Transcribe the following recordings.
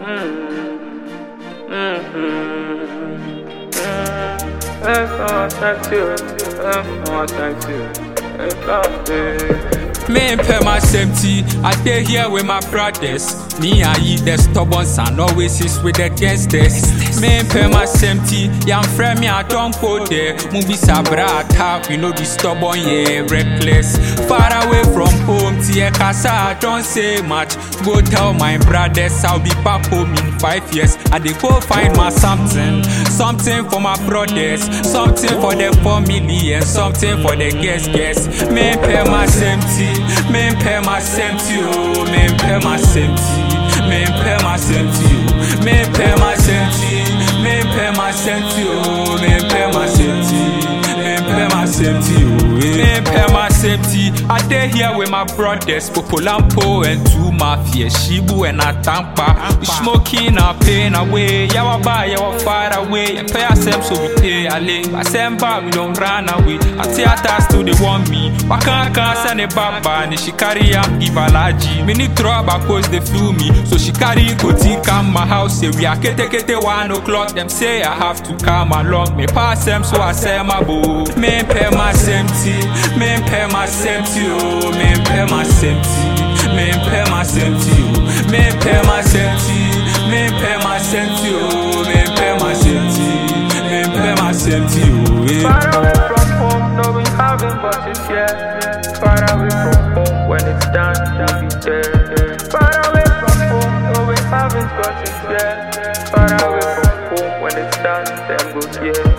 Me pay my safety, I stay here with my brothers. Me and you, the stubborn son, always is with the gangsters. Me pay my safety, young friend me, I don't go there. Movie sabra tap, you know the stubborn, yeah, reckless. Far away from home, tia casa, I don't say much. Go tell my brothers, I'll be back home in 5 years. And they go find my something for my brothers, something for the family, and something for the guests. Me pay my safety. Men pay my safety, oh, men pay my safety, men pay my safety, oh, men pay my safety, men pay my safety, oh, men pay my safety, men pay my safety, oh, men pay my safety. I stay here with my brothers, Popolampo and two mafia, Shibu and Atampa. We smoking our pain away, yawa ba, yawa far away, and pay ourselves so we pay a link. I send back, we don't run away. I theaters still they want me. Waka send a baba, and she carry am give alaji. Many trouble cause they flew me, so she carry Koti come my house. Say we are kete 1 o'clock. Them say I have to come along. Me pass them so I say my boo. Men pay my safety, men pay my safety, oh, men pay my safety, men pay my safety, oh, men pay my safety, men pay my safety, oh, men pay my safety, men pay my safety, oh. Far away from home, knowing having but it's here. Far away from home, when it's done, we'll be there. Far away from home, knowing having but it's here. Far away from home, when it's done, then goes here.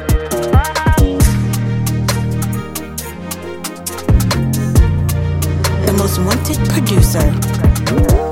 The most wanted producer.